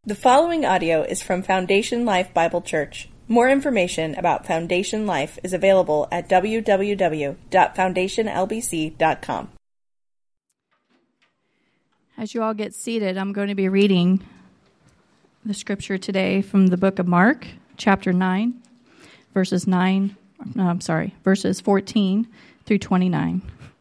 The following audio is from Foundation Life Bible Church. More information about Foundation Life is available at www.foundationlbc.com. As you all get seated, I'm going to be reading the scripture today from the book of Mark, chapter 9, verses 14 through 29.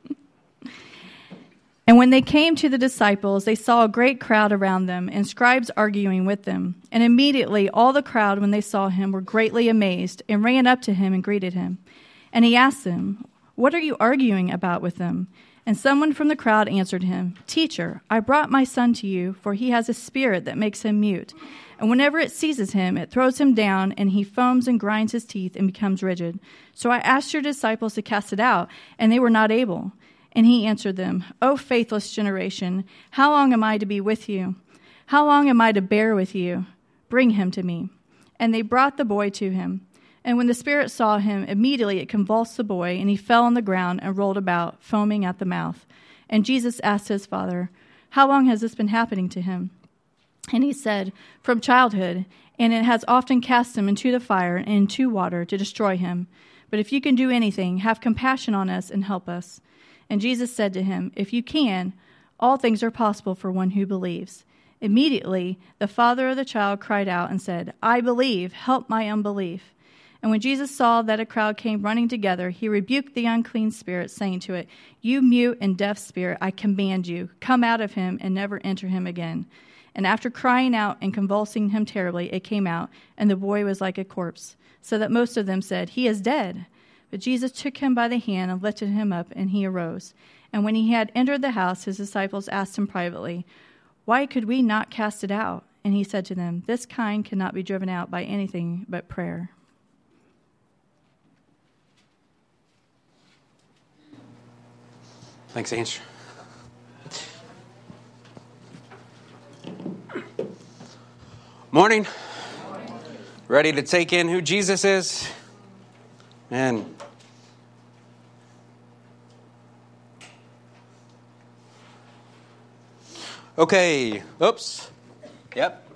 And when they came to the disciples, they saw a great crowd around them, and scribes arguing with them. And immediately all the crowd, when they saw him, were greatly amazed, and ran up to him and greeted him. And he asked them, "What are you arguing about with them?" And someone from the crowd answered him, "Teacher, I brought my son to you, for he has a spirit that makes him mute. And whenever it seizes him, it throws him down, and he foams and grinds his teeth and becomes rigid. So I asked your disciples to cast it out, and they were not able." And he answered them, "O faithless generation, how long am I to be with you? How long am I to bear with you? Bring him to me." And they brought the boy to him. And when the spirit saw him, immediately it convulsed the boy, and he fell on the ground and rolled about, foaming at the mouth. And Jesus asked his father, "How long has this been happening to him?" And he said, "From childhood, and it has often cast him into the fire and into water to destroy him. But if you can do anything, have compassion on us and help us." And Jesus said to him, "If you can, all things are possible for one who believes." Immediately the father of the child cried out and said, "I believe, help my unbelief." And when Jesus saw that a crowd came running together, he rebuked the unclean spirit, saying to it, "You mute and deaf spirit, I command you, come out of him and never enter him again." And after crying out and convulsing him terribly, it came out, and the boy was like a corpse, so that most of them said, "He is dead." But Jesus took him by the hand and lifted him up, and he arose. And when he had entered the house, his disciples asked him privately, "Why could we not cast it out?" And he said to them, "This kind cannot be driven out by anything but prayer." Thanks, Ange. Morning. Ready to take in who Jesus is? Man. Okay. Oops. Yep.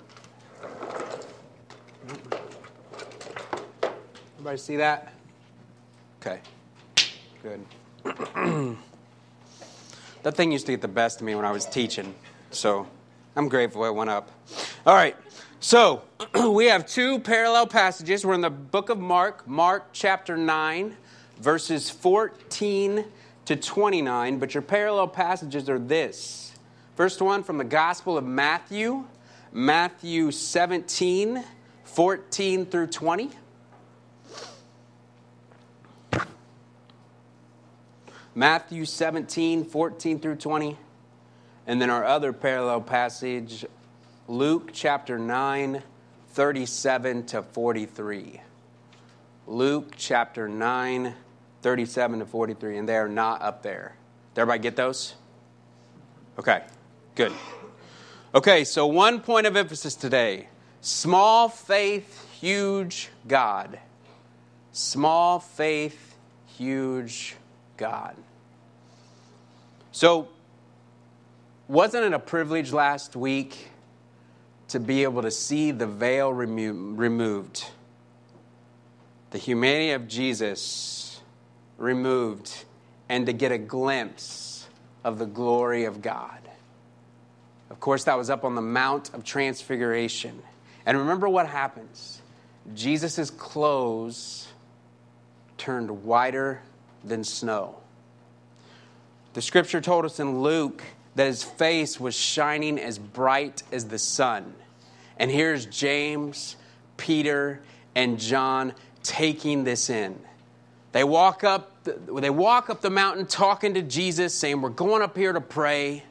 Everybody see that? Okay. Good. That thing used to get the best of me when I was teaching, so I'm grateful it went up. All right. So, we have two parallel passages. We're in the book of Mark, Mark chapter 9, verses 14 to 29. But your parallel passages are this. First one from the Gospel of Matthew, Matthew 17, 14 through 20. Matthew 17, 14 through 20. And then our other parallel passage, Luke chapter 9, 37 to 43. Luke chapter 9, 37 to 43. And they are not up there. Did everybody get those? Okay, good. Okay, so one point of emphasis today. Small faith, huge God. Small faith, huge God. So, wasn't it a privilege last week to be able to see the veil removed? The humanity of Jesus removed, and to get a glimpse of the glory of God. Of course, that was up on the Mount of Transfiguration. And remember what happens. Jesus' clothes turned whiter than snow. The scripture told us in Luke that his face was shining as bright as the sun. And here's James, Peter, and John taking this in. They walk up the mountain talking to Jesus, saying, "We're going up here to pray."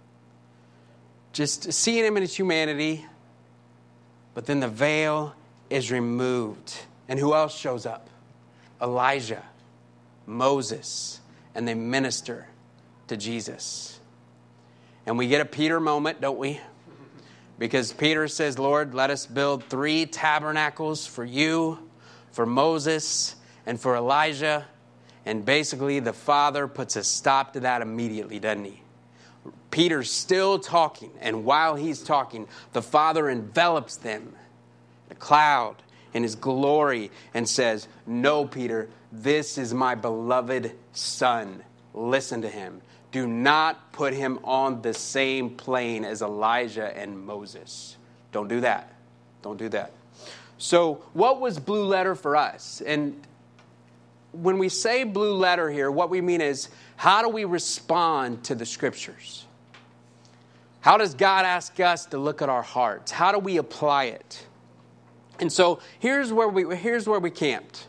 Just seeing him in his humanity. But then the veil is removed. And who else shows up? Elijah, Moses, and they minister to Jesus. And we get a Peter moment, don't we? Because Peter says, "Lord, let us build 3 tabernacles for you, for Moses, and for Elijah." And basically the Father puts a stop to that immediately, doesn't he? Peter's still talking, and while he's talking, the Father envelops them in a cloud in his glory and says, "No, Peter, this is my beloved Son. Listen to him. Do not put him on the same plane as Elijah and Moses." Don't do that. Don't do that. So what was Blue Letter for us? And when we say Blue Letter here, what we mean is, how do we respond to the Scriptures? How does God ask us to look at our hearts? How do we apply it? And so here's where we camped.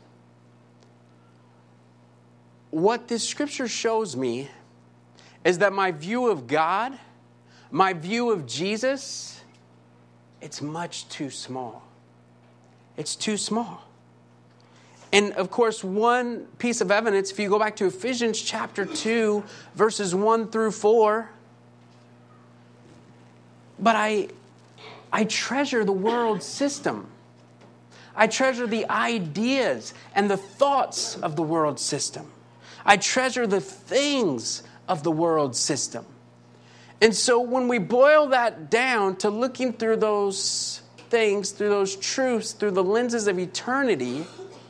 What this Scripture shows me is that my view of God, my view of Jesus, it's much too small. It's too small. And of course, one piece of evidence, if you go back to Ephesians chapter 2, verses 1 through 4, but I treasure the world system. I treasure the ideas and the thoughts of the world system. I treasure the things of the world system. And so when we boil that down to looking through those things, through those truths, through the lenses of eternity,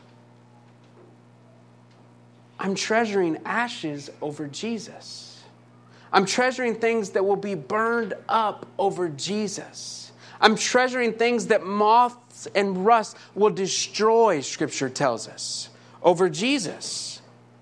I'm treasuring ashes over Jesus. I'm treasuring things that will be burned up over Jesus. I'm treasuring things that moths and rust will destroy, Scripture tells us, over Jesus.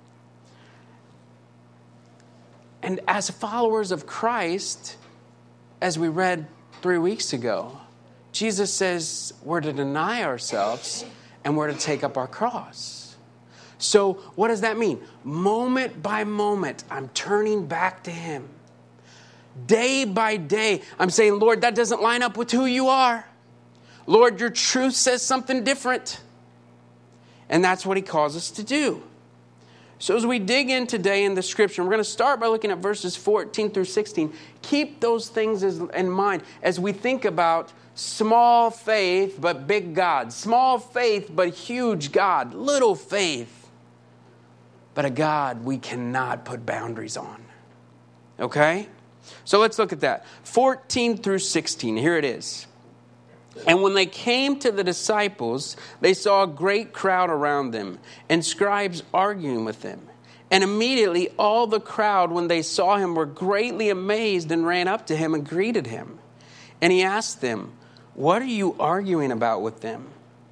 And as followers of Christ, as we read 3 weeks ago, Jesus says we're to deny ourselves and we're to take up our cross. So what does that mean? Moment by moment, I'm turning back to Him. Day by day, I'm saying, Lord, that doesn't line up with who you are. Lord, your truth says something different. And that's what He calls us to do. So as we dig in today in the Scripture, we're going to start by looking at verses 14 through 16. Keep those things in mind as we think about small faith but big God. Small faith but huge God. Little faith but a God we cannot put boundaries on. Okay? So let's look at that. 14 through 16. Here it is. And when they came to the disciples, they saw a great crowd around them, and scribes arguing with them. And immediately all the crowd, when they saw him, were greatly amazed and ran up to him and greeted him. And he asked them, "What are you arguing about with them?"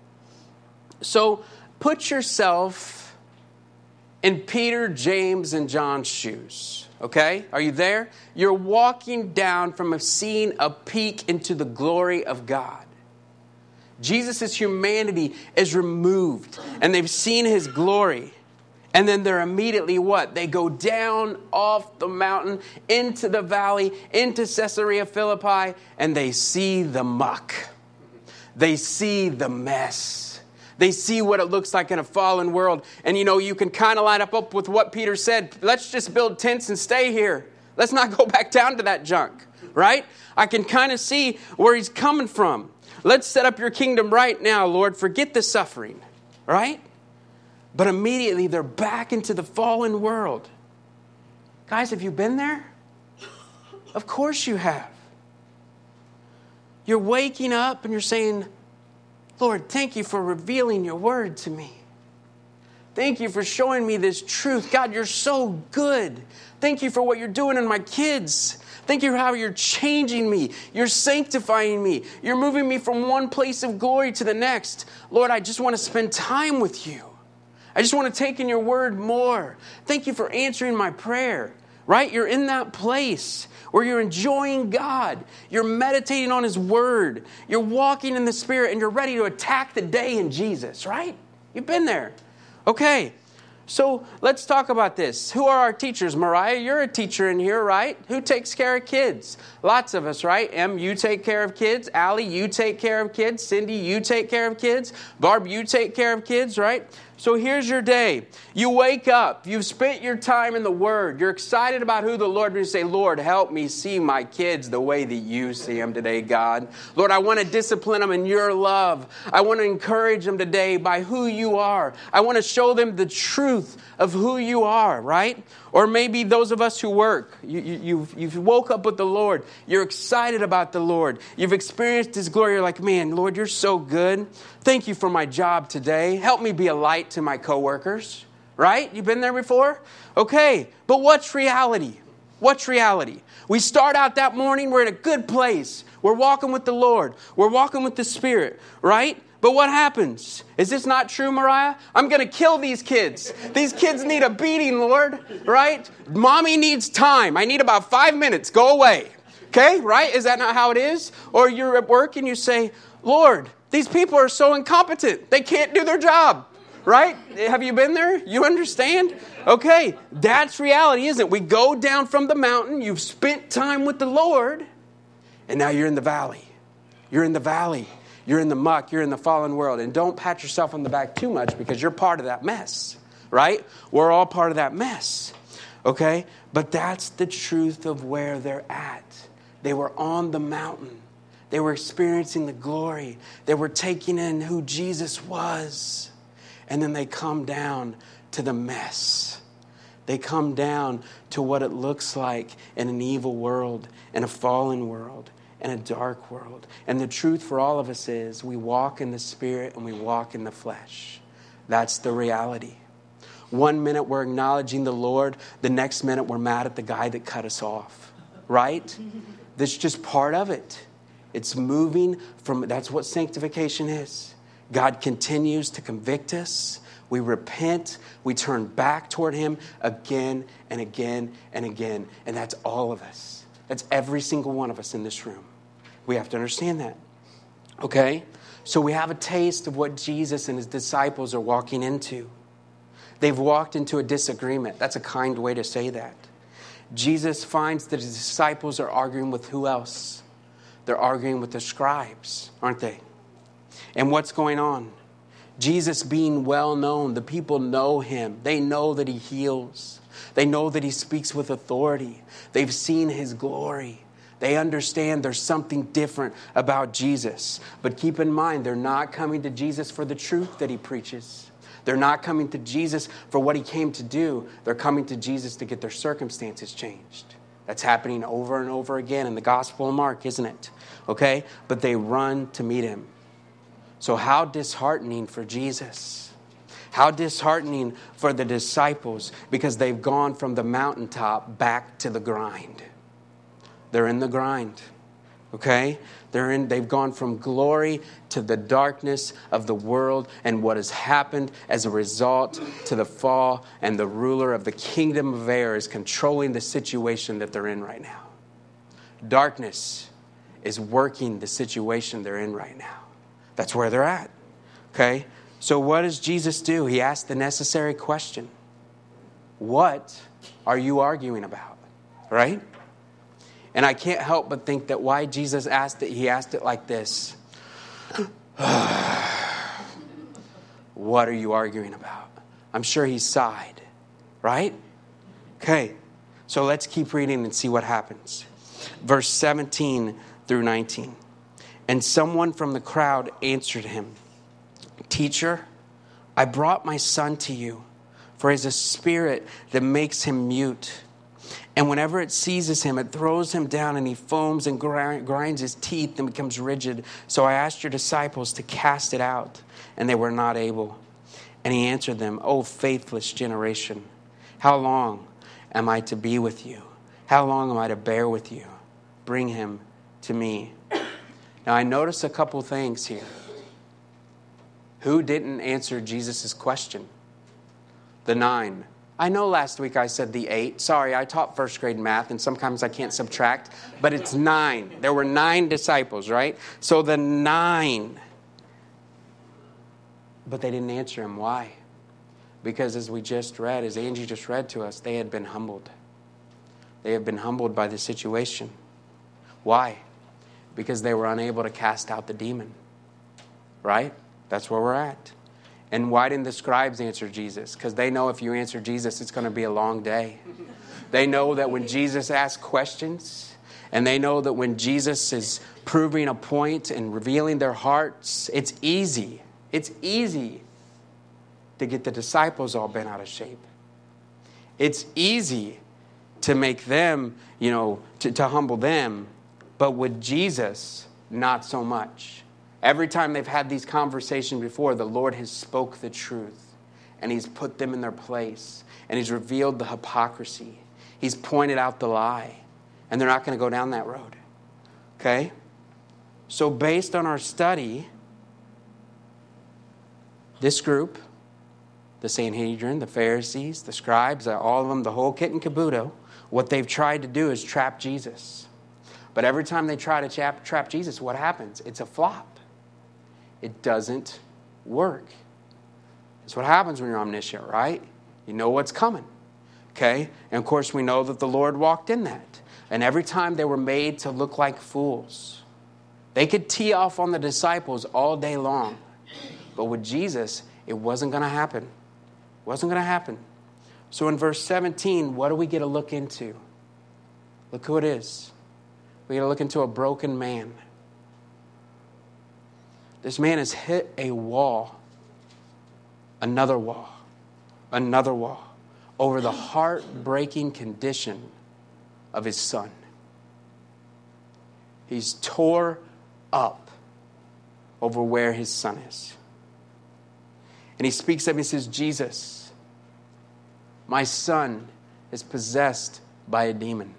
So put yourself in Peter, James, and John's shoes. Okay? Are you there? You're walking down from seeing a peek into the glory of God. Jesus' humanity is removed, and they've seen His glory. And then they're immediately what? They go down off the mountain, into the valley, into Caesarea Philippi, and they see the muck. They see the mess. They see what it looks like in a fallen world. And you know, you can kind of line up with what Peter said. Let's just build tents and stay here. Let's not go back down to that junk, right? I can kind of see where he's coming from. Let's set up your kingdom right now, Lord. Forget the suffering, right? But immediately they're back into the fallen world. Guys, have you been there? Of course you have. You're waking up and you're saying, Lord, thank you for revealing your word to me. Thank you for showing me this truth. God, you're so good. Thank you for what you're doing in my kids. Thank you for how you're changing me. You're sanctifying me. You're moving me from one place of glory to the next. Lord, I just want to spend time with you. I just want to take in your word more. Thank you for answering my prayer. Right? You're in that place where you're enjoying God. You're meditating on His word. You're walking in the Spirit and you're ready to attack the day in Jesus. Right? You've been there. Okay. So let's talk about this. Who are our teachers? Mariah, you're a teacher in here, right? Who takes care of kids? Lots of us, right? Em, you take care of kids. Allie, you take care of kids. Cindy, you take care of kids. Barb, you take care of kids, right? So here's your day. You wake up. You've spent your time in the Word. You're excited about who the Lord is. You say, Lord, help me see my kids the way that you see them today, God. Lord, I want to discipline them in your love. I want to encourage them today by who you are. I want to show them the truth of who you are, right? Or maybe those of us who work, you've woke up with the Lord. You're excited about the Lord. You've experienced His glory. You're like, man, Lord, you're so good. Thank you for my job today. Help me be a light to my coworkers, right? You've been there before? Okay, but what's reality? What's reality? We start out that morning, we're in a good place. We're walking with the Lord. We're walking with the Spirit, right? But what happens? Is this not true, Mariah? I'm going to kill these kids. These kids need a beating, Lord, right? Mommy needs time. I need about 5 minutes. Go away. Okay, right? Is that not how it is? Or you're at work and you say, Lord, these people are so incompetent. They can't do their job, right? Have you been there? You understand? Okay, that's reality, isn't it? We go down from the mountain. You've spent time with the Lord, and now you're in the valley. You're in the valley. You're in the muck. You're in the fallen world. And don't pat yourself on the back too much because you're part of that mess, right? We're all part of that mess, okay? But that's the truth of where they're at. They were on the mountain. They were experiencing the glory. They were taking in who Jesus was. And then they come down to the mess. They come down to what it looks like in an evil world, in a fallen world, in a dark world. And the truth for all of us is we walk in the Spirit and we walk in the flesh. That's the reality. 1 minute we're acknowledging the Lord. The next minute we're mad at the guy that cut us off. Right? That's just part of it. It's moving from, that's what sanctification is. God continues to convict us. We repent. We turn back toward Him again and again and again. And that's all of us. That's every single one of us in this room. We have to understand that. Okay? So we have a taste of what Jesus and His disciples are walking into. They've walked into a disagreement. That's a kind way to say that. Jesus finds that His disciples are arguing with who else? They're arguing with the scribes, aren't they? And what's going on? Jesus being well known, the people know Him. They know that He heals. They know that He speaks with authority. They've seen His glory. They understand there's something different about Jesus. But keep in mind, they're not coming to Jesus for the truth that He preaches. They're not coming to Jesus for what He came to do. They're coming to Jesus to get their circumstances changed. That's happening over and over again in the Gospel of Mark, isn't it? Okay? But they run to meet Him. So how disheartening for Jesus. How disheartening for the disciples because they've gone from the mountaintop back to the grind. They're in the grind. Okay? They've gone from glory to the darkness of the world and what has happened as a result to the fall, and the ruler of the kingdom of air is controlling the situation that they're in right now. Darkness is working the situation they're in right now. That's where they're at. Okay? So what does Jesus do? He asks the necessary question. What are you arguing about? Right? And I can't help but think that why Jesus asked it, He asked it like this. What are you arguing about? I'm sure He sighed, right? Okay, so let's keep reading and see what happens. Verse 17 through 19. And someone from the crowd answered Him, Teacher, I brought my son to you, for he has a spirit that makes him mute. And whenever it seizes him, it throws him down, and he foams and grinds his teeth and becomes rigid. So I asked your disciples to cast it out, and they were not able. And He answered them, O faithless generation, how long am I to be with you? How long am I to bear with you? Bring him to me. Now I notice a couple things here. Who didn't answer Jesus' question? The 9. I know last week I said the 8. Sorry, I taught first grade math, and sometimes I can't subtract. But it's 9. There were 9 disciples, right? So the 9. But they didn't answer Him. Why? Because as we just read, as Angie just read to us, they had been humbled. They had been humbled by the situation. Why? Because they were unable to cast out the demon. Right? That's where we're at. And why didn't the scribes answer Jesus? Because they know if you answer Jesus, it's going to be a long day. They know that when Jesus asks questions, and they know that when Jesus is proving a point and revealing their hearts, it's easy. It's easy to get the disciples all bent out of shape. It's easy to make them, to humble them. But with Jesus, not so much. Every time they've had these conversations before, the Lord has spoke the truth. And He's put them in their place. And He's revealed the hypocrisy. He's pointed out the lie. And they're not going to go down that road. Okay? So based on our study, this group, the Sanhedrin, the Pharisees, the scribes, all of them, the whole kit and caboodle, what they've tried to do is trap Jesus. But every time they try to trap Jesus, what happens? It's a flop. It doesn't work. That's what happens when you're omniscient, right? You know what's coming. Okay? And of course, we know that the Lord walked in that. And every time they were made to look like fools. They could tee off on the disciples all day long. But with Jesus, it wasn't going to happen. It wasn't going to happen. So in verse 17, what do we get to look into? Look who it is. We get to look into a broken man. This man has hit a wall, another wall, over the heartbreaking condition of his son. He's tore up over where his son is. And he speaks up and he says, Jesus, my son is possessed by a demon.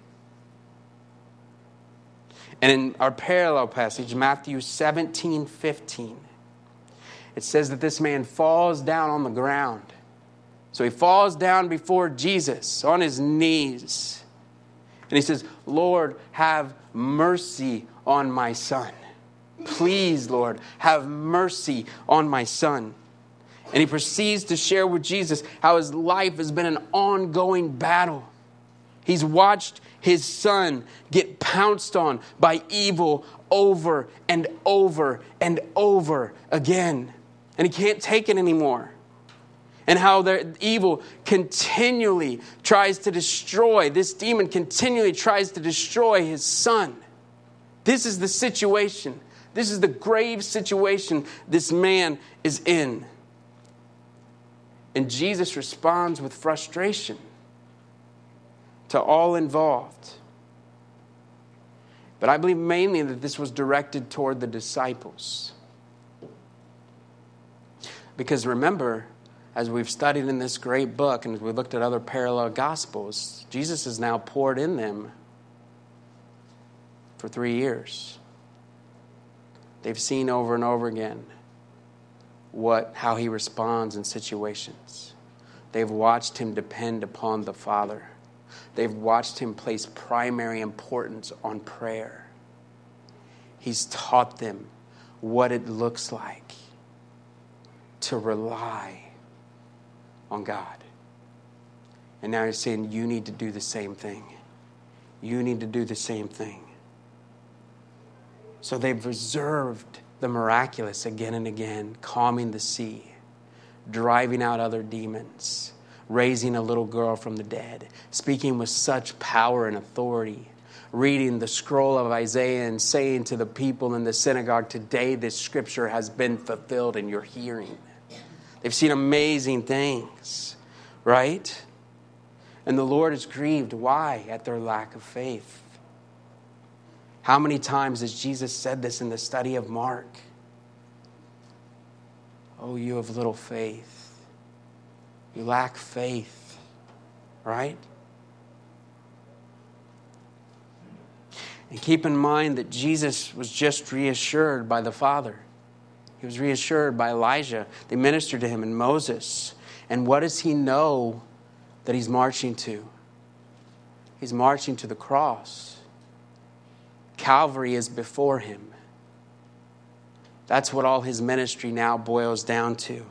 And in our parallel passage, Matthew 17:15, it says that this man falls down on the ground. So he falls down before Jesus on his knees. And he says, Lord, have mercy on my son. Please, Lord, have mercy on my son. And he proceeds to share with Jesus how his life has been an ongoing battle. He's watched his son get pounced on by evil over and over and over again. And he can't take it anymore. And how the evil continually tries to destroy, this demon continually tries to destroy his son. This is the situation. This is the grave situation this man is in. And Jesus responds with frustration to all involved. But I believe mainly that this was directed toward the disciples. Because remember, as we've studied in this great book and as we looked at other parallel gospels, Jesus has now poured in them for 3 years. They've seen over and over again how he responds in situations. They've watched him depend upon the Father. They've watched him place primary importance on prayer. He's taught them what it looks like to rely on God. And now he's saying, you need to do the same thing. You need to do the same thing. So they've reserved the miraculous again and again, calming the sea, driving out other demons, raising a little girl from the dead, speaking with such power and authority, reading the scroll of Isaiah and saying to the people in the synagogue, today this scripture has been fulfilled in your hearing. They've seen amazing things, right? And the Lord is grieved. Why? At their lack of faith. How many times has Jesus said this in the study of Mark? Oh, you have little faith. You lack faith, right? And keep in mind that Jesus was just reassured by the Father. He was reassured by Elijah. They ministered to him and Moses. And what does he know that he's marching to? He's marching to the cross. Calvary is before him. That's what all his ministry now boils down to.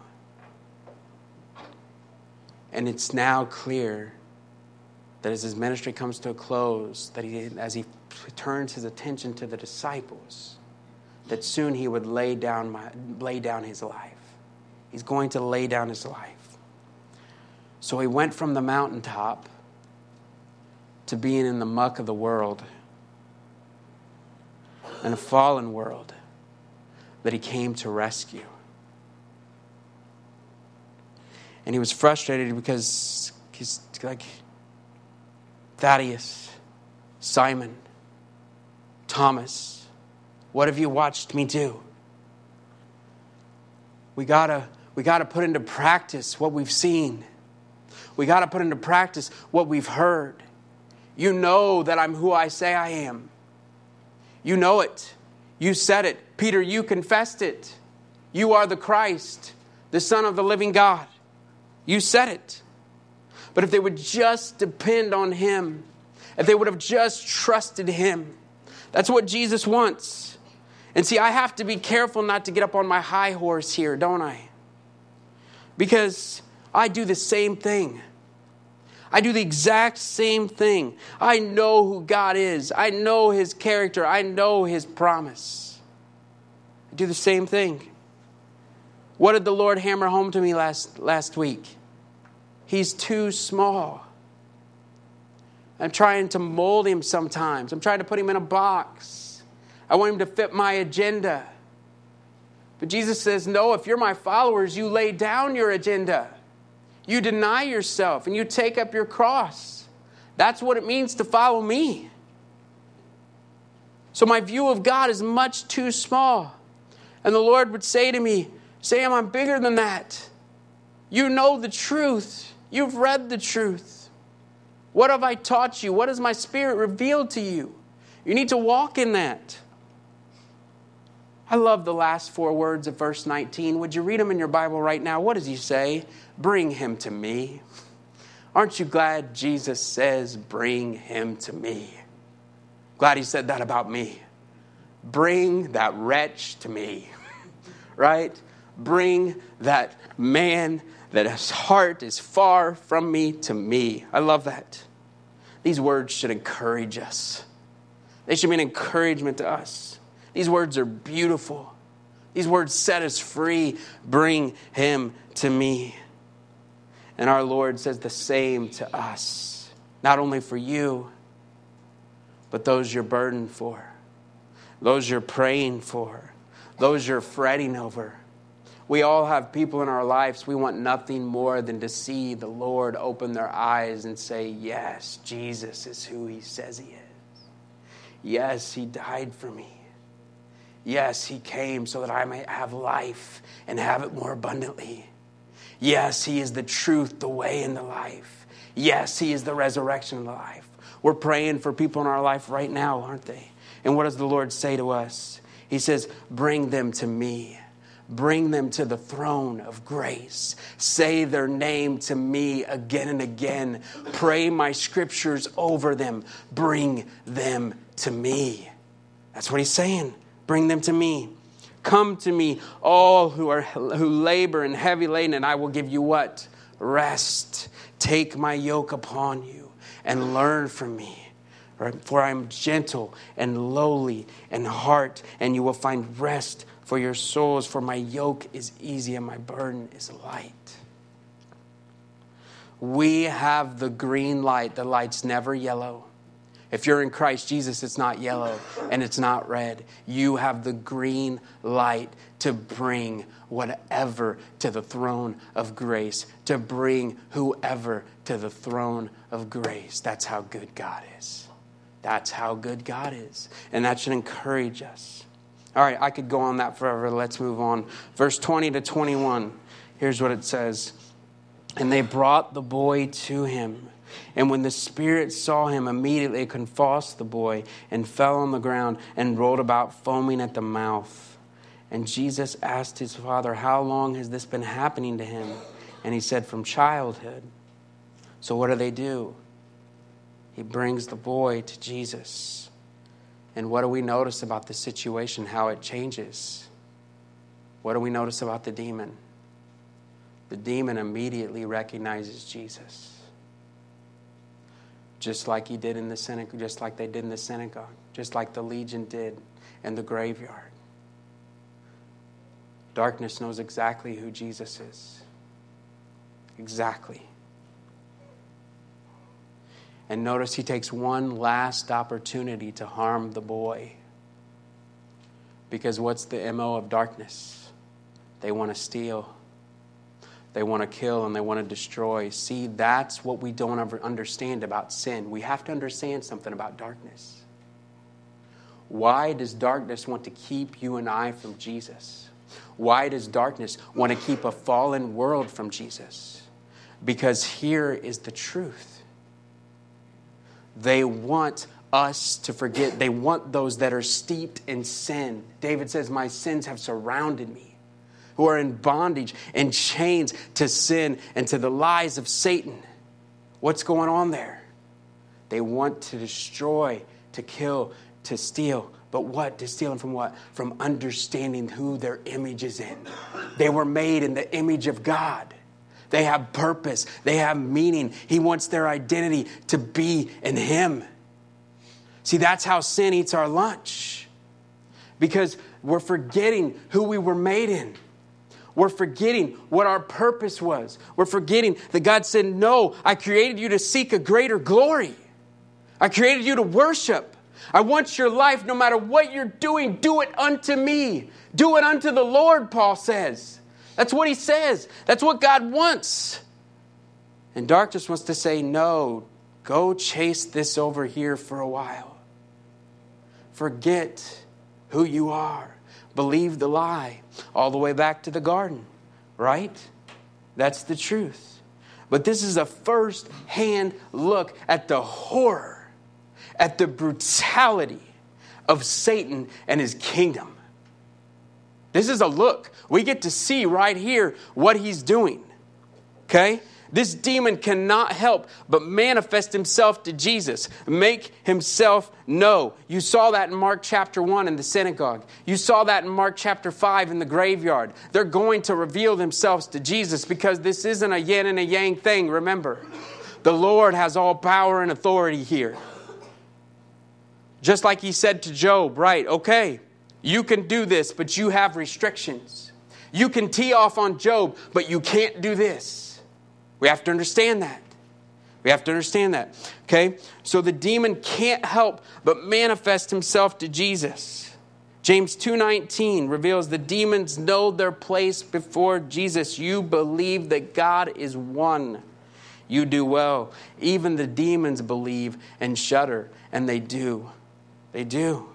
And it's now clear that as his ministry comes to a close, that as he turns his attention to the disciples, that soon he would lay down his life. He's going to lay down his life. So he went from the mountaintop to being in the muck of the world, in a fallen world that he came to rescue. And he was frustrated because he's like, Thaddeus, Simon, Thomas, what have you watched me do? We gotta put into practice what we've seen. We gotta put into practice what we've heard. You know that I'm who I say I am. You know it. You said it. Peter, you confessed it. You are the Christ, the Son of the living God. You said it. But if they would just depend on him, if they would have just trusted him, that's what Jesus wants. And see, I have to be careful not to get up on my high horse here, don't I? Because I do the same thing. I do the exact same thing. I know who God is. I know his character. I know his promise. I do the same thing. What did the Lord hammer home to me last week? He's too small. I'm trying to mold him sometimes. I'm trying to put him in a box. I want him to fit my agenda. But Jesus says, no, if you're my followers, you lay down your agenda. You deny yourself and you take up your cross. That's what it means to follow me. So my view of God is much too small. And the Lord would say to me, Sam, I'm bigger than that. You know the truth. You've read the truth. What have I taught you? What has my Spirit revealed to you? You need to walk in that. I love the last 4 words of verse 19. Would you read them in your Bible right now? What does he say? Bring him to me. Aren't you glad Jesus says, bring him to me? Glad he said that about me. Bring that wretch to me. Right? Bring that man that his heart is far from me to me. I love that. These words should encourage us. They should be an encouragement to us. These words are beautiful. These words set us free. Bring him to me. And our Lord says the same to us. Not only for you, but those you're burdened for. Those you're praying for. Those you're fretting over. We all have people in our lives, we want nothing more than to see the Lord open their eyes and say, yes, Jesus is who he says he is. Yes, he died for me. Yes, he came so that I might have life and have it more abundantly. Yes, he is the truth, the way, and the life. Yes, he is the resurrection and the life. We're praying for people in our life right now, aren't they? And what does the Lord say to us? He says, bring them to me. Bring them to the throne of grace. Say their name to me again and again. Pray my scriptures over them. Bring them to me. That's what he's saying. Bring them to me. Come to me, all who labor and heavy laden, and I will give you what? Rest. Take my yoke upon you and learn from me. For I am gentle and lowly in heart, and you will find rest for your souls. For my yoke is easy and my burden is light. We have the green light. The light's never yellow. If you're in Christ Jesus, it's not yellow and it's not red. You have the green light to bring whatever to the throne of grace, to bring whoever to the throne of grace. That's how good God is. That's how good God is. And that should encourage us. All right, I could go on that forever. Let's move on. Verse 20 to 21. Here's what it says. And they brought the boy to him. And when the spirit saw him, immediately it convulsed the boy and fell on the ground and rolled about, foaming at the mouth. And Jesus asked his father, how long has this been happening to him? And he said, from childhood. So what do? He brings the boy to Jesus. And what do we notice about the situation, how it changes? What do we notice about the demon? The demon immediately recognizes Jesus. Just like he did in the synagogue, just like they did in the synagogue, just like the legion did in the graveyard. Darkness knows exactly who Jesus is. Exactly. And notice he takes one last opportunity to harm the boy. Because what's the MO of darkness? They want to steal. They want to kill and they want to destroy. See, that's what we don't ever understand about sin. We have to understand something about darkness. Why does darkness want to keep you and I from Jesus? Why does darkness want to keep a fallen world from Jesus? Because here is the truth. They want us to forget. They want those that are steeped in sin. David says, my sins have surrounded me, who are in bondage and chains to sin and to the lies of Satan. What's going on there? They want to destroy, to kill, to steal. But what? To steal them from what? From understanding who their image is in. They were made in the image of God. They have purpose. They have meaning. He wants their identity to be in Him. See, that's how sin eats our lunch. Because we're forgetting who we were made in. We're forgetting what our purpose was. We're forgetting that God said, no, I created you to seek a greater glory. I created you to worship. I want your life, no matter what you're doing, do it unto me. Do it unto the Lord, Paul says. That's what he says. That's what God wants. And darkness wants to say, no, go chase this over here for a while. Forget who you are. Believe the lie. All the way back to the garden, right? That's the truth. But this is a first-hand look at the horror, at the brutality of Satan and his kingdom. This is a look. We get to see right here what he's doing. Okay? This demon cannot help but manifest himself to Jesus, make himself known. You saw that in Mark chapter 1 in the synagogue. You saw that in Mark chapter 5 in the graveyard. They're going to reveal themselves to Jesus because this isn't a yin and a yang thing, remember. The Lord has all power and authority here. Just like he said to Job, right, okay, you can do this, but you have restrictions. You can tee off on Job, but you can't do this. We have to understand that. We have to understand that. Okay? So the demon can't help but manifest himself to Jesus. James 2:19 reveals the demons know their place before Jesus. You believe that God is one. You do well. Even the demons believe and shudder, and they do. They do.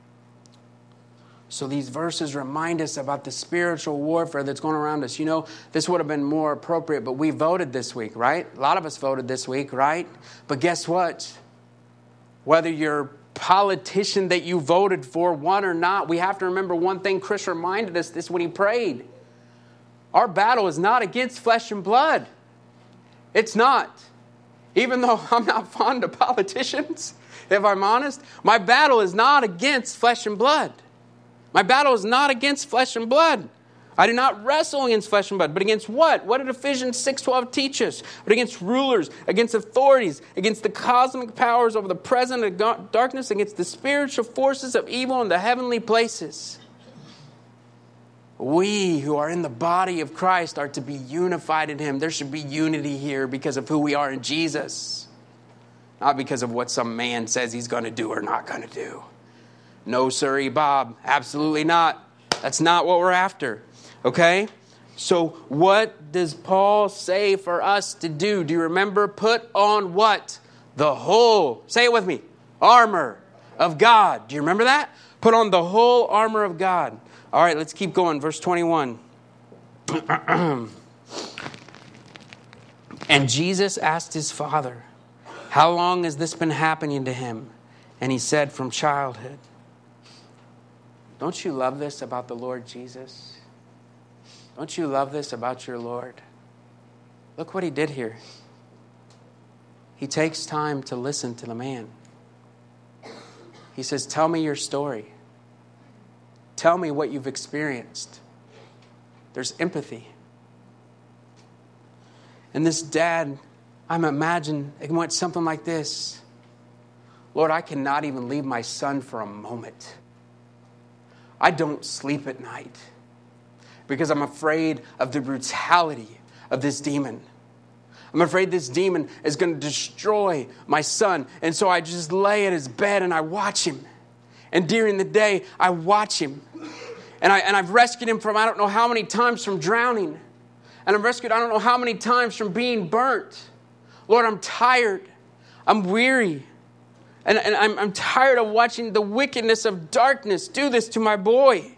So these verses remind us about the spiritual warfare that's going around us. You know, this would have been more appropriate, but we voted this week, right? A lot of us voted this week, right? But guess what? Whether your politician that you voted for won or not, we have to remember one thing. Chris reminded us this when he prayed. Our battle is not against flesh and blood. It's not. Even though I'm not fond of politicians, if I'm honest, my battle is not against flesh and blood. My battle is not against flesh and blood. I do not wrestle against flesh and blood, but against what? What did Ephesians 6:12 teach us? But against rulers, against authorities, against the cosmic powers over the present darkness, against the spiritual forces of evil in the heavenly places. We who are in the body of Christ are to be unified in Him. There should be unity here because of who we are in Jesus. Not because of what some man says he's going to do or not going to do. No, sirree, Bob. Absolutely not. That's not what we're after. Okay? So what does Paul say for us to do? Do you remember? Put on what? The whole, say it with me, armor of God. Do you remember that? Put on the whole armor of God. All right, let's keep going. Verse 21. And Jesus asked his Father, how long has this been happening to him? And he said, from childhood. Don't you love this about the Lord Jesus? Don't you love this about your Lord? Look what he did here. He takes time to listen to the man. He says, tell me your story. Tell me what you've experienced. There's empathy. And this dad, I'm imagining, it went something like this. Lord, I cannot even leave my son for a moment. I don't sleep at night. because I'm afraid of the brutality of this demon. I'm afraid this demon is going to destroy my son. And so I just lay at his bed and I watch him. And during the day, I watch him. And I've rescued him from I don't know how many times from drowning. And I've rescued I don't know how many times from being burnt. Lord, I'm tired. I'm weary. And I'm tired of watching the wickedness of darkness do this to my boy.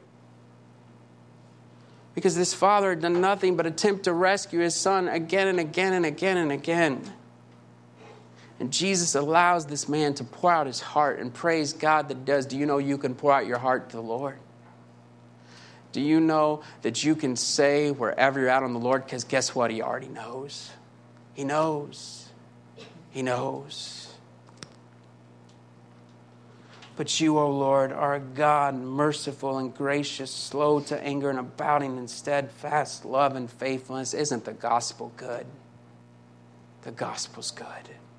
Because this father had done nothing but attempt to rescue his son again and again and again and again. And Jesus allows this man to pour out his heart, and praise God that it does. Do you know you can pour out your heart to the Lord? Do you know that you can say wherever you're at on the Lord? Because guess what? He already knows. He knows. He knows. But you, O Lord, are a God merciful and gracious, slow to anger and abounding in steadfast love and faithfulness. Isn't the gospel good? The gospel's good.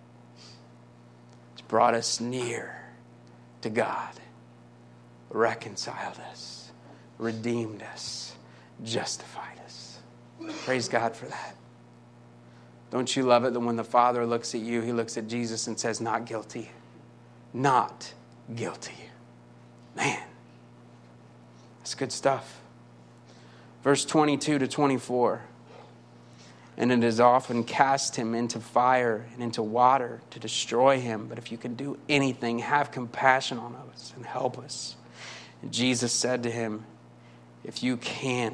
It's brought us near to God, reconciled us, redeemed us, justified us. Praise God for that. Don't you love it that when the Father looks at you, he looks at Jesus and says, not guilty. Not guilty. Man, that's good stuff. Verse 22 to 24. And it is often cast him into fire and into water to destroy him. But if you can do anything, have compassion on us and help us. And Jesus said to him, if you can,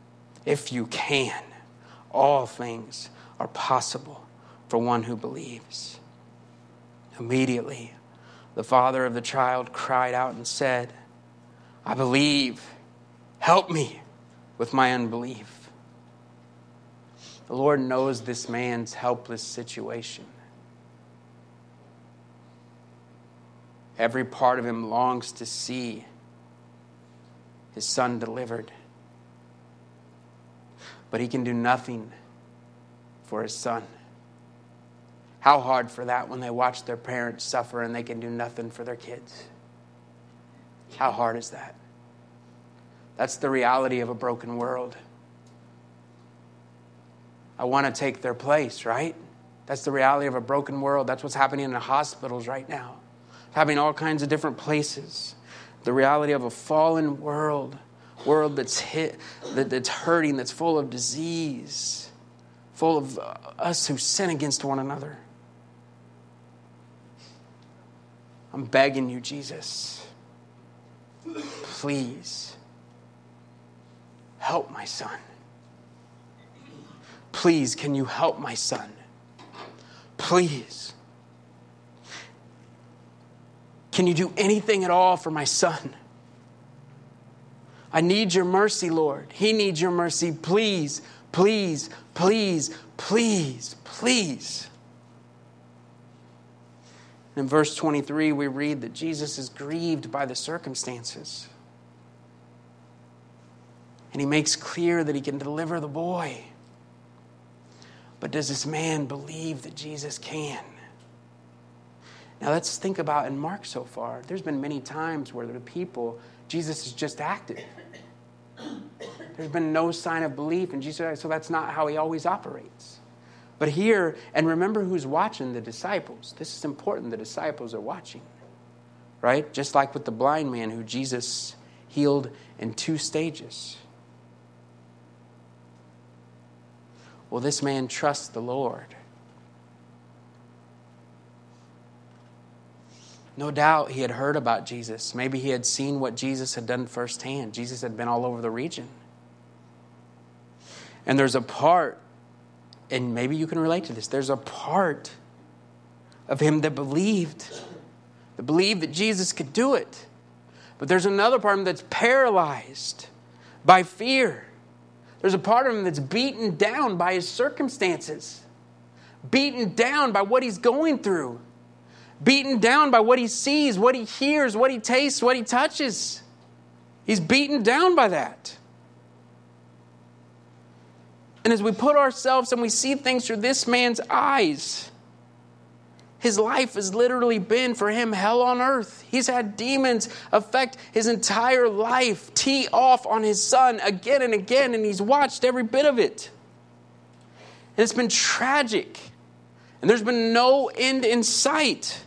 all things are possible for one who believes. Immediately, the father of the child cried out and said, I believe. Help me with my unbelief. The Lord knows this man's helpless situation. Every part of him longs to see his son delivered. But he can do nothing for his son. How hard for that when they watch their parents suffer and they can do nothing for their kids. How hard is that? That's the reality of a broken world. I want to take their place, right? That's the reality of a broken world. That's what's happening in the hospitals right now. It's happening in all kinds of different places. The reality of a fallen world that's that's hurting, that's full of disease, full of us who sin against one another. I'm begging you, Jesus, please help my son. Please, can you help my son? Please. Can you do anything at all for my son? I need your mercy, Lord. He needs your mercy. Please, please, please, please, please. In verse 23, we read that Jesus is grieved by the circumstances. And he makes clear that he can deliver the boy. But does this man believe that Jesus can? Now let's think about in Mark so far. There's been many times where the people, Jesus has just acted. There's been no sign of belief in Jesus, so that's not how he always operates. But here, and remember who's watching, the disciples. This is important, the disciples are watching. Right? Just like with the blind man who Jesus healed in 2 stages. Well, this man trusts the Lord. No doubt he had heard about Jesus. Maybe he had seen what Jesus had done firsthand. Jesus had been all over the region. And there's a part, and maybe you can relate to this, there's a part of him that believed that Jesus could do it. But there's another part of him that's paralyzed by fear. There's a part of him that's beaten down by his circumstances, beaten down by what he's going through, beaten down by what he sees, what he hears, what he tastes, what he touches. He's beaten down by that. And as we put ourselves and we see things through this man's eyes, His life has literally been for him hell on earth. He's had demons affect his entire life, tee off on his son again and again, and he's watched every bit of it. And it's been tragic. And there's been no end in sight.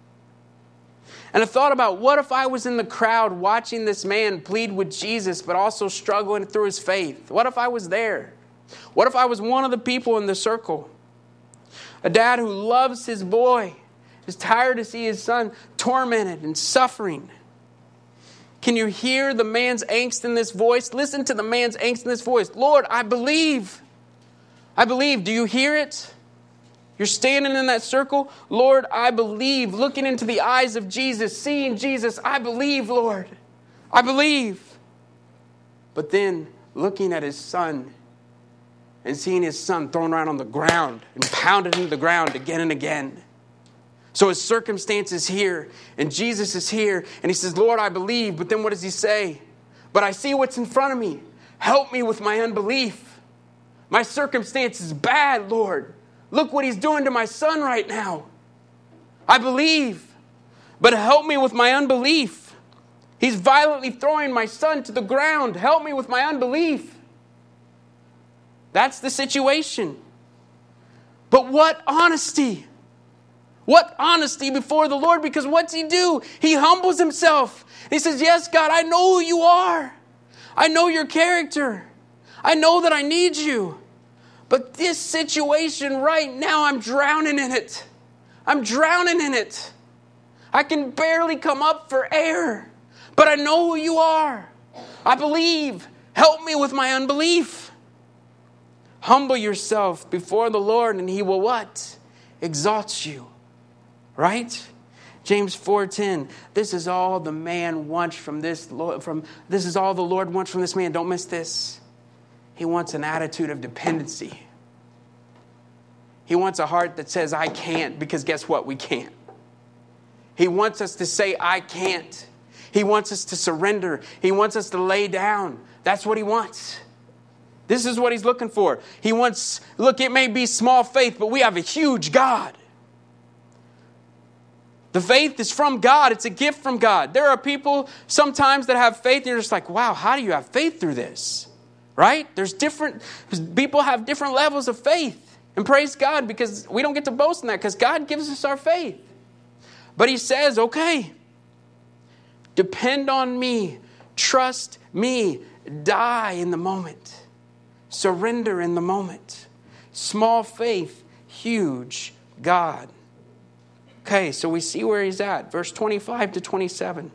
And I thought about, what if I was in the crowd watching this man plead with Jesus, but also struggling through his faith? What if I was there? What if I was one of the people in the circle? A dad who loves his boy, is tired to see his son tormented and suffering. Can you hear the man's angst in this voice? Listen to the man's angst in this voice. Lord, I believe. I believe. Do you hear it? You're standing in that circle. Lord, I believe. Looking into the eyes of Jesus, seeing Jesus. I believe, Lord. I believe. But then looking at his son and seeing his son thrown around on the ground and pounded into the ground again and again. So his circumstance is here, and Jesus is here, and he says, Lord, I believe. But then what does he say? But I see what's in front of me. Help me with my unbelief. My circumstance is bad, Lord. Look what he's doing to my son right now. I believe, but help me with my unbelief. He's violently throwing my son to the ground. Help me with my unbelief. That's the situation. But what honesty. What honesty before the Lord, because what's he do? He humbles himself. He says, yes, God, I know who you are. I know your character. I know that I need you. But this situation right now, I'm drowning in it. I'm drowning in it. I can barely come up for air. But I know who you are. I believe. Help me with my unbelief. Humble yourself before the Lord and he will what? Exalt you. Right? James 4:10. This is all the man wants from this. This is all the Lord wants from this man. Don't miss this. He wants an attitude of dependency. He wants a heart that says, I can't, because guess what? We can't. He wants us to say, I can't. He wants us to surrender. He wants us to lay down. That's what he wants. This is what he's looking for. He wants, look, it may be small faith, but we have a huge God. The faith is from God. It's a gift from God. There are people sometimes that have faith and you're just like, wow, how do you have faith through this? Right? People have different levels of faith. And praise God, because we don't get to boast in that, because God gives us our faith. But he says, okay, depend on me, trust me, die in the moment, surrender in the moment. Small faith, huge God. Okay, so we see where he's at. Verse 25 to 27.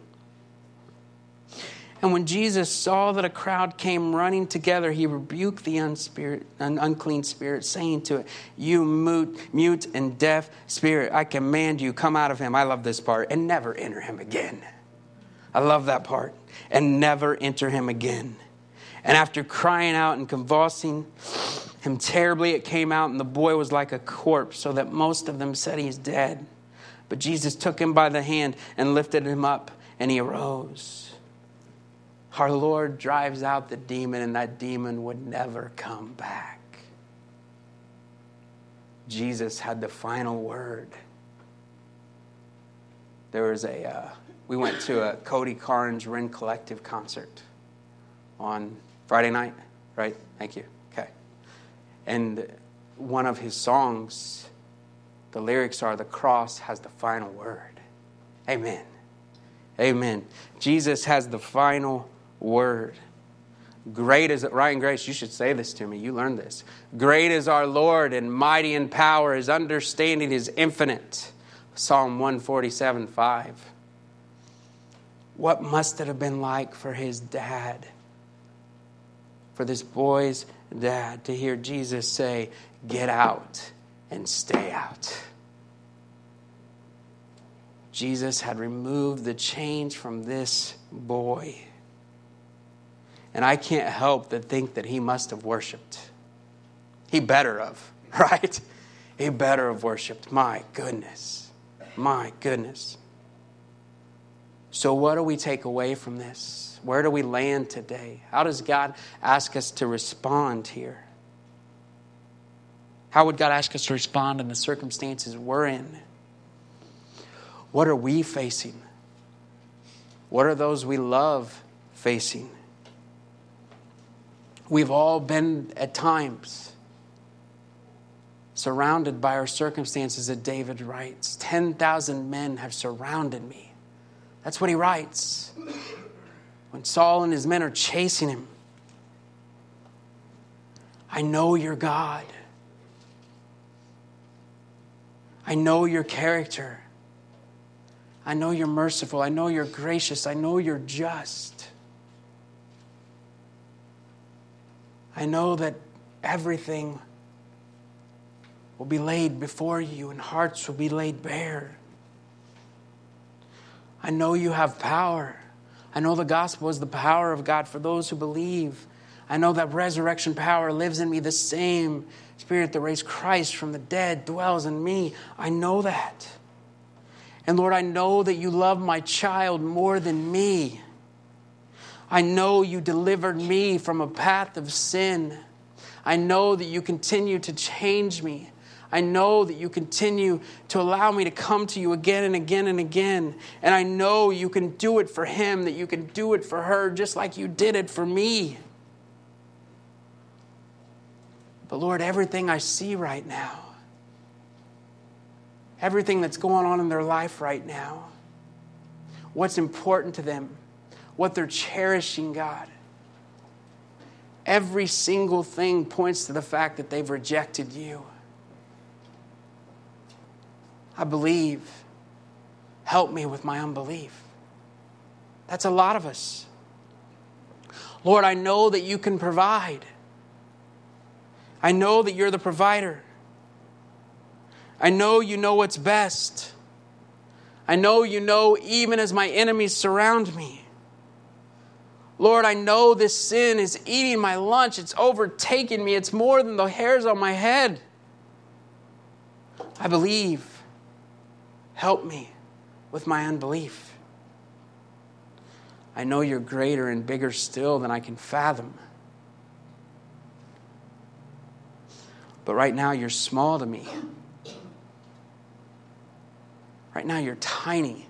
And when Jesus saw that a crowd came running together, he rebuked the unclean spirit, saying to it, you mute and deaf spirit, I command you, come out of him. I love this part. And never enter him again. I love that part. And never enter him again. And after crying out and convulsing him terribly, it came out, and the boy was like a corpse, so that most of them said he's dead. But Jesus took him by the hand and lifted him up, and he arose. Our Lord drives out the demon, and that demon would never come back. Jesus had the final word. There was we went to a Cody Carnes Ren Collective concert on Friday night, right? Thank you. Okay. And one of his songs, the lyrics are, the cross has the final word. Amen. Amen. Jesus has the final word. Great is, Ryan Grace, you should say this to me. You learned this. Great is our Lord and mighty in power. His understanding is infinite. Psalm 147:5. What must it have been like for his dad, for this boy's dad, to hear Jesus say, get out and stay out. Jesus had removed the chains from this boy. And I can't help but think that he must have worshiped. He better have, right? He better have worshiped. My goodness. My goodness. So what do we take away from this? Where do we land today? How does God ask us to respond here? How would God ask us to respond in the circumstances we're in? What are we facing? What are those we love facing? We've all been at times surrounded by our circumstances, that David writes. 10,000 men have surrounded me. That's what he writes. When Saul and his men are chasing him. I know your God. I know your character. I know you're merciful. I know you're gracious. I know you're just. I know that everything will be laid before you and hearts will be laid bare. I know you have power. I know the gospel is the power of God for those who believe. I know that resurrection power lives in me. The same Spirit that raised Christ from the dead dwells in me. I know that. And Lord, I know that you love my child more than me. I know you delivered me from a path of sin. I know that you continue to change me. I know that you continue to allow me to come to you again and again and again. And I know you can do it for him, that you can do it for her, just like you did it for me. But Lord, everything I see right now, everything that's going on in their life right now, what's important to them, what they're cherishing, God, every single thing points to the fact that they've rejected you. I believe. Help me with my unbelief. That's a lot of us. Lord, I know that you can provide. I know that you're the provider. I know you know what's best. I know you know even as my enemies surround me. Lord, I know this sin is eating my lunch. It's overtaken me. It's more than the hairs on my head. I believe. Help me with my unbelief. I know you're greater and bigger still than I can fathom. But right now you're small to me. Right now you're tiny.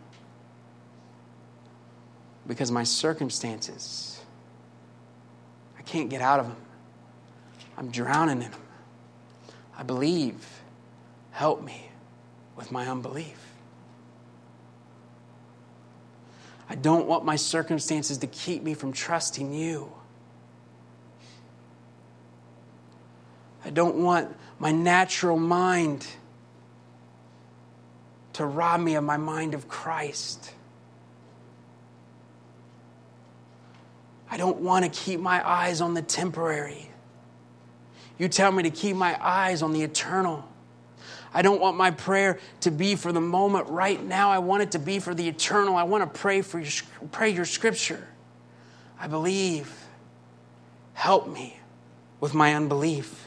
Because my circumstances, I can't get out of them. I'm drowning in them. I believe. Help me with my unbelief. I don't want my circumstances to keep me from trusting you. I don't want my natural mind to rob me of my mind of Christ. I don't want to keep my eyes on the temporary. You tell me to keep my eyes on the eternal. I don't want my prayer to be for the moment right now. I want it to be for the eternal. I want to pray your scripture. I believe. Help me with my unbelief.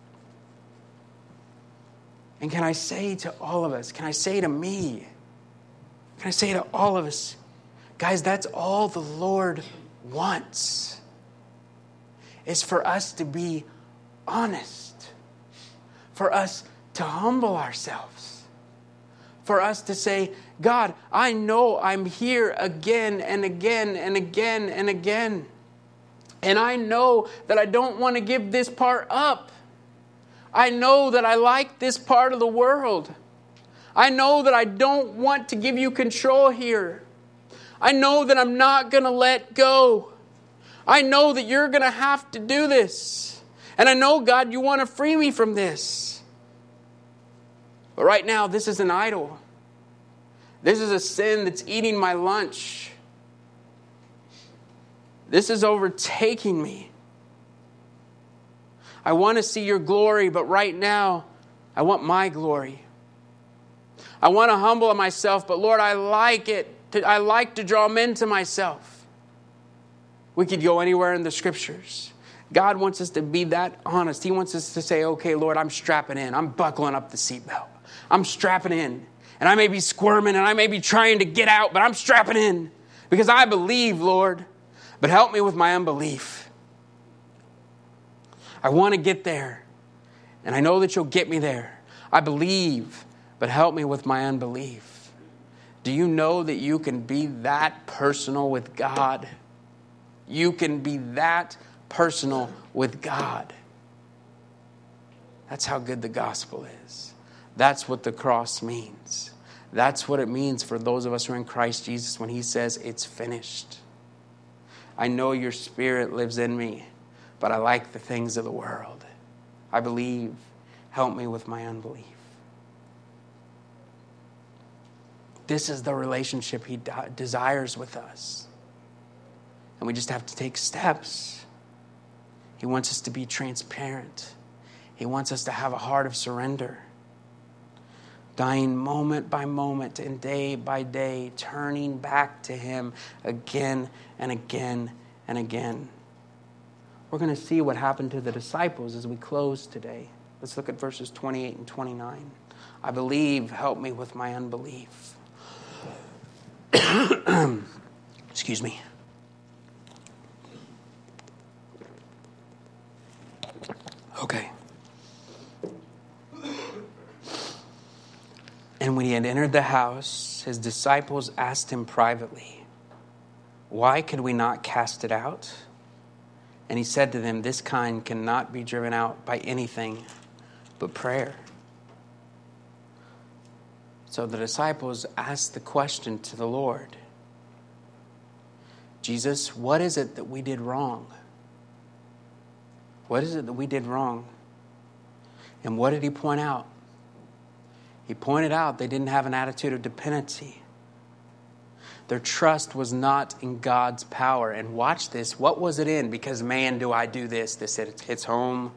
And can I say to all of us, can I say to me, can I say to all of us, guys, that's all the Lord wants, is for us to be honest, for us to humble ourselves, for us to say, God, I know I'm here again and again and again and again. And I know that I don't want to give this part up. I know that I like this part of the world. I know that I don't want to give you control here. I know that I'm not going to let go. I know that you're going to have to do this. And I know, God, you want to free me from this. But right now, this is an idol. This is a sin that's eating my lunch. This is overtaking me. I want to see your glory, but right now, I want my glory. I want to humble myself, but Lord, I like it. I like to draw men to myself. We could go anywhere in the scriptures. God wants us to be that honest. He wants us to say, okay, Lord, I'm strapping in. I'm buckling up the seatbelt. I'm strapping in. And I may be squirming and I may be trying to get out, but I'm strapping in because I believe, Lord. But help me with my unbelief. I want to get there. And I know that you'll get me there. I believe, but help me with my unbelief. Do you know that you can be that personal with God? You can be that personal with God. That's how good the gospel is. That's what the cross means. That's what it means for those of us who are in Christ Jesus when he says it's finished. I know your spirit lives in me, but I like the things of the world. I believe. Help me with my unbelief. This is the relationship he desires with us. And we just have to take steps. He wants us to be transparent. He wants us to have a heart of surrender. Dying moment by moment and day by day, turning back to him again and again and again. We're going to see what happened to the disciples as we close today. Let's look at verses 28 and 29. I believe, help me with my unbelief. Excuse me. Okay. And when he had entered the house, his disciples asked him privately, "Why could we not cast it out?" And he said to them, "This kind cannot be driven out by anything but prayer." So the disciples asked the question to the Lord, "Jesus, what is it that we did wrong? What is it that we did wrong?" And what did he point out? He pointed out they didn't have an attitude of dependency. Their trust was not in God's power. And watch this. What was it in? Because man, do I do this. This hits home.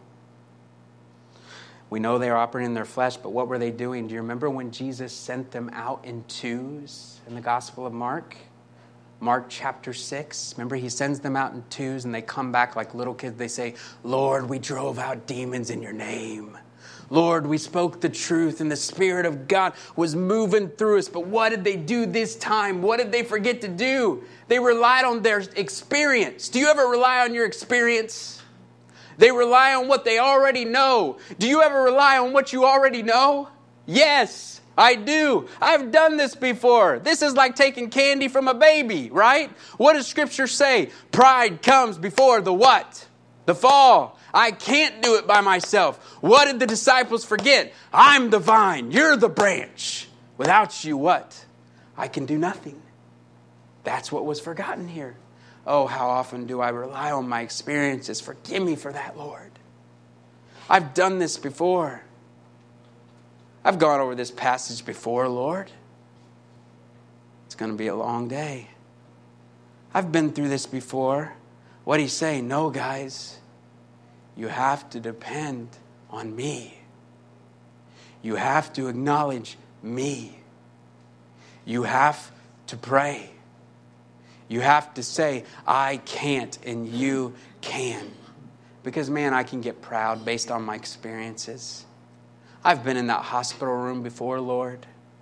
We know they are operating in their flesh, but what were they doing? Do you remember when Jesus sent them out in twos in the Gospel of Mark? Mark chapter 6. Remember, he sends them out in twos and they come back like little kids. They say, "Lord, we drove out demons in your name. Lord, we spoke the truth and the Spirit of God was moving through us." But what did they do this time? What did they forget to do? They relied on their experience. Do you ever rely on your experience? They rely on what they already know. Do you ever rely on what you already know? Yes, I do. I've done this before. This is like taking candy from a baby, right? What does Scripture say? Pride comes before the what? The fall. I can't do it by myself. What did the disciples forget? I'm the vine. You're the branch. Without you, what? I can do nothing. That's what was forgotten here. Oh, how often do I rely on my experiences? Forgive me for that, Lord. I've done this before. I've gone over this passage before, Lord. It's going to be a long day. I've been through this before. What do you say? No, guys. You have to depend on me. You have to acknowledge me. You have to pray. You have to say, I can't and you can. Because, man, I can get proud based on my experiences. I've been in that hospital room before, Lord.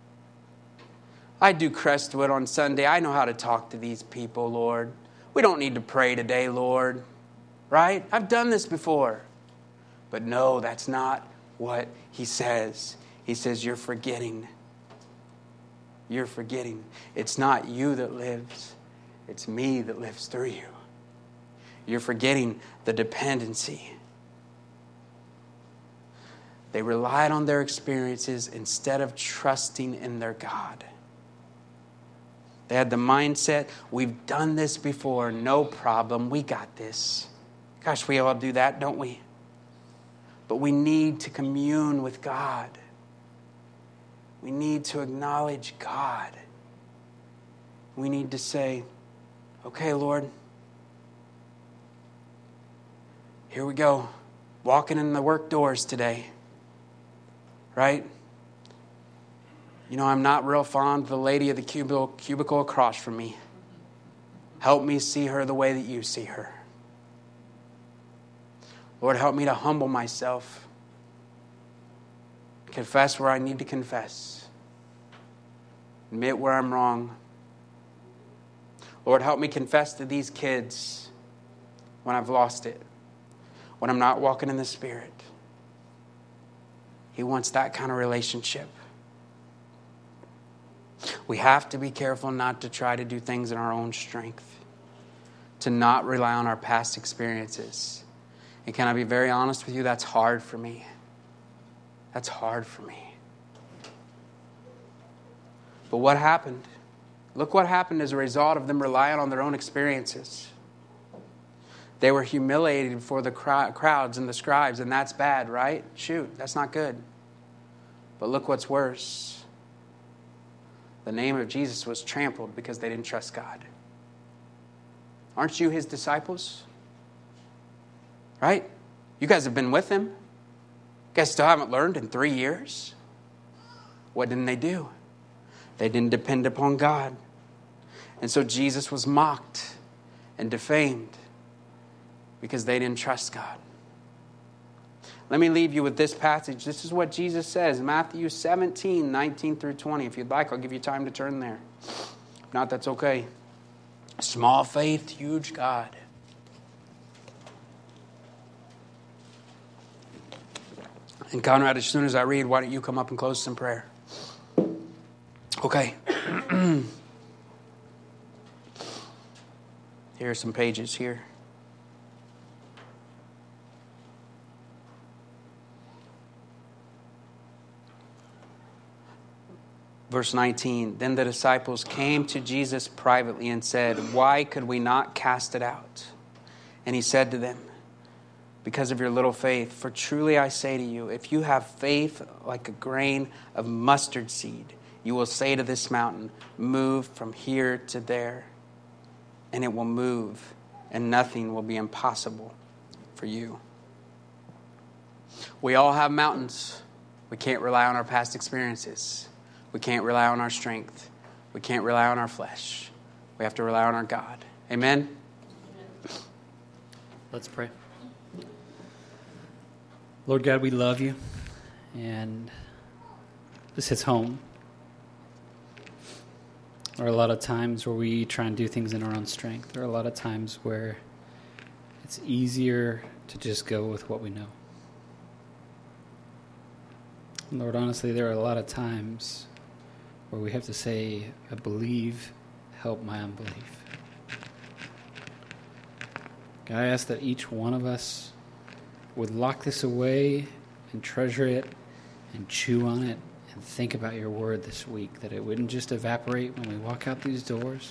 I do Crestwood on Sunday. I know how to talk to these people, Lord. We don't need to pray today, Lord. Right? I've done this before. But no, that's not what he says. He says, you're forgetting. You're forgetting. It's not you that lives. It's me that lives through you. You're forgetting the dependency. They relied on their experiences instead of trusting in their God. They had the mindset, we've done this before, no problem, we got this. Gosh, we all do that, don't we? But we need to commune with God. We need to acknowledge God. We need to say, okay, Lord, here we go. Walking in the work doors today. Right? You know, I'm not real fond of the lady of the cubicle across from me. Help me see her the way that you see her. Lord, help me to humble myself. Confess where I need to confess. Admit where I'm wrong. Lord, help me confess to these kids when I've lost it. When I'm not walking in the Spirit. He wants that kind of relationship. We have to be careful not to try to do things in our own strength, to not rely on our past experiences. And can I be very honest with you? That's hard for me. That's hard for me. But what happened? Look what happened as a result of them relying on their own experiences. They were humiliated before the crowds and the scribes, and that's bad, right? Shoot, that's not good. But look what's worse. The name of Jesus was trampled because they didn't trust God. Aren't you his disciples? Right? You guys have been with him. You guys still haven't learned in 3 years. What didn't they do? They didn't depend upon God. And so Jesus was mocked and defamed because they didn't trust God. Let me leave you with this passage. This is what Jesus says, Matthew 17, 19 through 20. If you'd like, I'll give you time to turn there. If not, that's okay. Small faith, huge God. And Conrad, as soon as I read, why don't you come up and close us in prayer? Okay. Here are some pages here. Verse 19, then the disciples came to Jesus privately and said, why could we not cast it out? And he said to them, because of your little faith, for truly I say to you, if you have faith like a grain of mustard seed, you will say to this mountain, move from here to there, and it will move, and nothing will be impossible for you. We all have mountains. We can't rely on our past experiences. We can't rely on our strength. We can't rely on our flesh. We have to rely on our God. Amen? Let's pray. Lord God, we love you, and this hits home. There are a lot of times where we try and do things in our own strength. There are a lot of times where it's easier to just go with what we know. And Lord, honestly, there are a lot of times where we have to say, I believe, help my unbelief. God, I ask that each one of us would lock this away and treasure it and chew on it and think about your word this week, that it wouldn't just evaporate when we walk out these doors,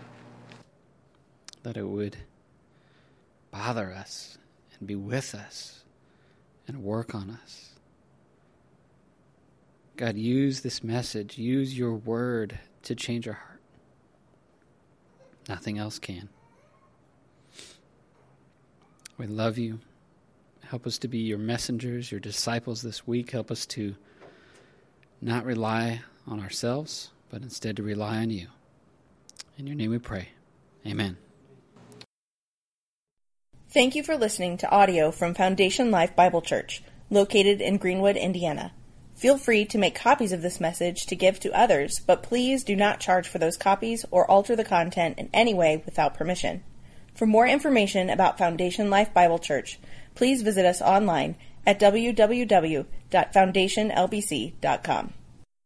that it would bother us and be with us and work on us. God, use this message, use your word to change our heart. Nothing else can. We love you. Help us to be your messengers, your disciples this week. Help us to not rely on ourselves, but instead to rely on you. In your name we pray. Amen. Thank you for listening to audio from Foundation Life Bible Church, located in Greenwood, Indiana. Feel free to make copies of this message to give to others, but please do not charge for those copies or alter the content in any way without permission. For more information about Foundation Life Bible Church, please visit us online at www.foundationlbc.com.